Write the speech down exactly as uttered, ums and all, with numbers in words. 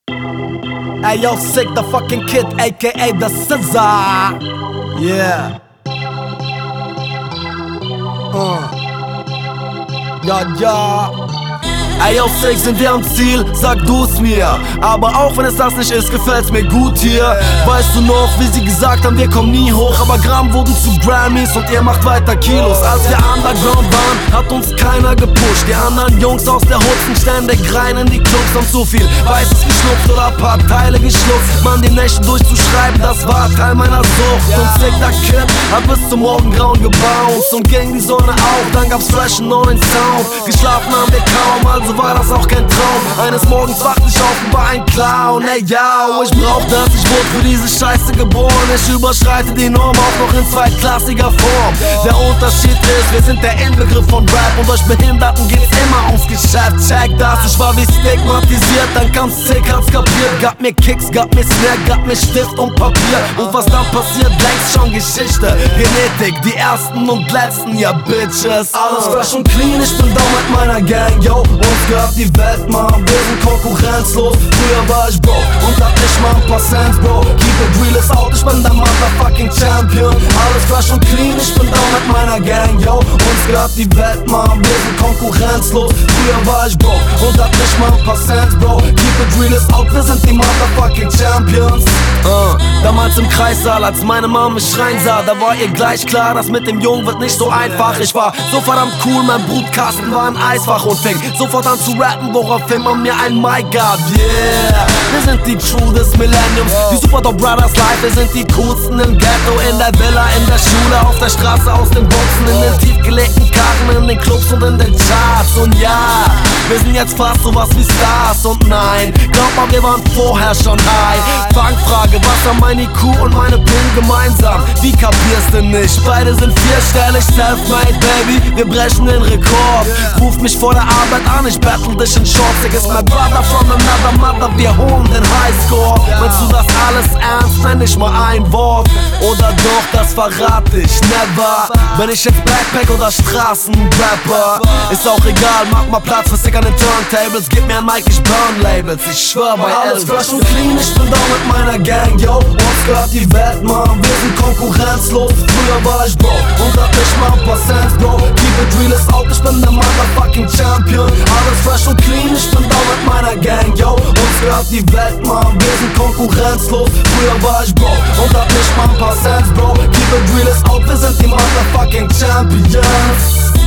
Ey yo, Sick the fucking Kid, aka the Scissor. Yeah. Uh. Ja, ja. Ey yo, Sick, sind wir am Ziel? Sag du's mir. Aber auch wenn es das nicht ist, gefällt's mir gut hier. Weißt du noch, wie sie gesagt haben, wir kommen nie hoch. Aber Gramm wurden zu Grammys und ihr macht weiter Kilos. Als wir Underground waren, hat uns keiner gepusht. Die anderen Jungs aus der Hut sind ständig rein in die Clubs. Haben zu viel Weißes geschluckt oder ein paar Teile geschluckt. Mann, die Nächte durchzuschreiben, das war Teil meiner Sucht. Und Sick the Kid hat bis zum Morgengrauen gebounced. Und ging die Sonne auf, dann gab's fresh und neuen Sound. Geschlafen haben wir kaum, also war das auch kein Traum. Eines Morgens wachte ich auf und war ein Clown. Ey, ja, ich brauch das, ich wurde für diese Scheiße geboren. Ich überschreite die Norm auch noch in zweitklassiger Form. Der Unterschied ist, wir sind der Inbegriff von Rap. Und euch Behinderten geht's immer ums Geschäft. Check das, ich war wie stigmatisiert, dann kam Sick, hat's kapiert. Gab mir Kicks, gab mir Snare, gab mir Stift und Papier. Und was dann passiert, längst schon Geschichte. Genetik, die ersten und letzten, ja Bitches. Alles fresh und clean, ich bin da mit meiner Gang, yo. Uns gehört die Welt, man, wir sind konkurrenzlos. Früher war ich broke und hab nicht mal ein paar Cents, bro. Keep it real is out, ich bin der motherfucking Champion. Alles fresh und clean, ich bin da mit meiner Gang, yo. Uns gehört die Welt, man, wir sind konkurrenzlos. Früher war ich broke und hab nicht mal ein paar Cents, bro. Keep it real is out, wir sind die motherfucking Champions. Uh, damals im Kreissaal, als meine Mama mich schreien sah, da war ihr gleich klar, das mit dem Jungen wird nicht so einfach. Ich war so verdammt cool, mein Brutkasten war ein Eisfach und fing sofort an zu rappen, woraufhin man mir ein Mic gab, yeah. Wir sind die True des Millenniums, die Super Dog Brothers Live. Wir sind die coolsten im Ghetto, in der Villa, in der Schule, auf der Straße, aus den Boxen, in den tiefgelegten Karten, in den Clubs und in den Charts. Und ja, wir sind jetzt fast sowas wie Stars. Und nein, glaub mal, wir waren vorher schon high. Fangfrage, was haben mein I Q und meine P I N gemeinsam? Wie kapierst du nicht? Beide sind vierstellig, self-made, baby. Wir brechen den Rekord. Ruf mich vor der Arbeit an, ich battle dich in Shorts. Ich ist mein Brother from another mother, wir holen den Highscore. Meinst du das alles ernst? Nenn nicht mal ein Wort. Oder doch, das verrat ich, never. Bin ich jetzt Backpack oder Straßenrapper? Ist auch egal, mach mal Platz für Sick an den Turntables. Gib mir ein Mic, ich burn Labels. Ich schwör bei alles fresh und clean, ich bin da mit meiner Gang, yo. Uns gehört die Welt, man, wir sind konkurrenzlos. Früher war ich broke und hab nicht mal ein paar Cents, bro. Keep it real is out, ich bin der motherfucking Champion. Alles fresh und clean, ich bin da mit meiner Gang, yo. Uns gehört die Welt, man, wir sind konkurrenzlos. Früher war ich broke und hab nicht mal ein paar Cents, bro. Keep it real is out, wir sind die motherfucking Champions.